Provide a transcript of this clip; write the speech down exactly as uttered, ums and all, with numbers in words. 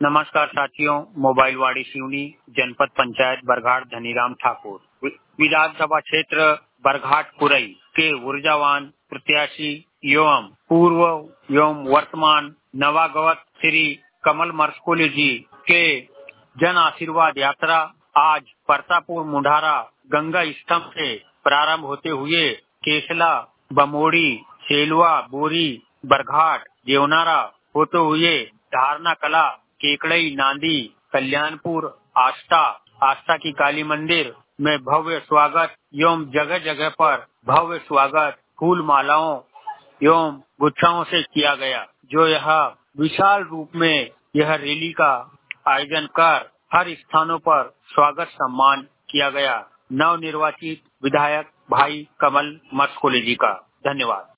नमस्कार साथियों, मोबाइल वाड़ी सिवनी, जनपद पंचायत बरघाट धनीराम ठाकुर, वि- विधानसभा क्षेत्र बरघाट कुरई के ऊर्जावान प्रत्याशी एवं पूर्व एवं वर्तमान नवागत श्री कमल मर्सकोली जी के जन आशीर्वाद यात्रा आज परतापुर मुंडारा गंगा स्तंभ से प्रारंभ होते हुए केसला, बमोड़ी, सेलवा, बोरी, बरघाट, देवनारा होते हुए धारना कला, केकड़ई, नांदी, कल्याणपुर, आस्था आस्था की काली मंदिर में भव्य स्वागत एवं जगह जगह पर भव्य स्वागत फूल मालाओं एवं गुच्छाओं से किया गया। जो यह विशाल रूप में यह रैली का आयोजन कर हर स्थानों पर स्वागत सम्मान किया गया। नव निर्वाचित विधायक भाई कमल मर्सकोली जी का धन्यवाद।